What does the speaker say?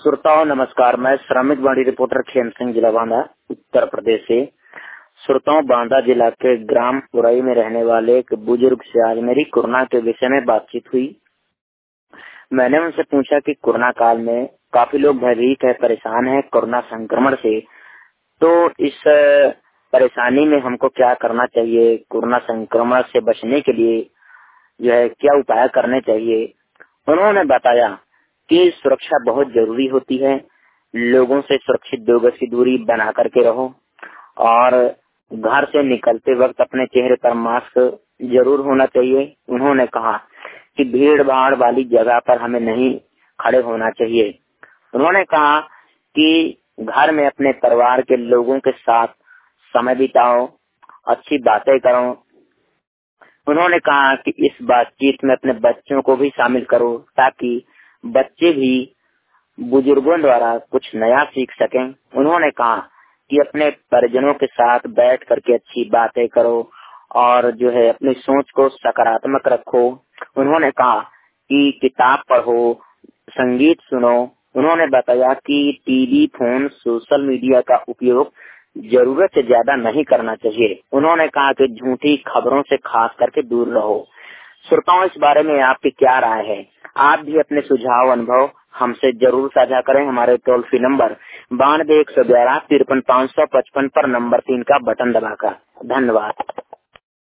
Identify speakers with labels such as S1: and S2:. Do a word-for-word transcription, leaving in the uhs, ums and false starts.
S1: श्रोताओं नमस्कार, मैं श्रमिक वाणी रिपोर्टर खेम सिंह, जिला बांदा, उत्तर प्रदेश से। श्रोताओं, बांदा जिला के ग्राम उरई में रहने वाले एक बुजुर्ग से आज मेरी कोरोना के विषय में बातचीत हुई। मैंने उनसे पूछा कि कोरोना काल में काफी लोग भयभीत है, परेशान है कोरोना संक्रमण से, तो इस परेशानी में हमको क्या करना चाहिए, कोरोना संक्रमण से बचने के लिए जो है क्या उपाय करने चाहिए। उन्होंने बताया कि सुरक्षा बहुत जरूरी होती है, लोगों से सुरक्षित दो गज की दूरी बना करके रहो और घर से निकलते वक्त अपने चेहरे पर मास्क जरूर होना चाहिए। उन्होंने कहा कि भीड़ भाड़ वाली जगह पर हमें नहीं खड़े होना चाहिए। उन्होंने कहा कि घर में अपने परिवार के लोगों के साथ समय बिताओ, अच्छी बातें करो। उन्होंने कहा कि इस बातचीत में अपने बच्चों को भी शामिल करो ताकि बच्चे भी बुजुर्गों द्वारा कुछ नया सीख सकें। उन्होंने कहा कि अपने परिजनों के साथ बैठ करके अच्छी बातें करो और जो है अपनी सोच को सकारात्मक रखो। उन्होंने कहा कि किताब पढ़ो, संगीत सुनो। उन्होंने बताया कि टीवी, फोन, सोशल मीडिया का उपयोग जरूरत से ज्यादा नहीं करना चाहिए। उन्होंने कहा कि झूठी खबरों से खास करके दूर रहो। श्रोताओं, इस बारे में आपकी क्या राय है? आप भी अपने सुझाव अनुभव हमसे जरूर साझा करें। हमारे टोल फ्री नंबर बानवे एक सौ ग्यारह तिरपन पाँच सौ पचपन पर नंबर तीन का बटन दबाकर। धन्यवाद।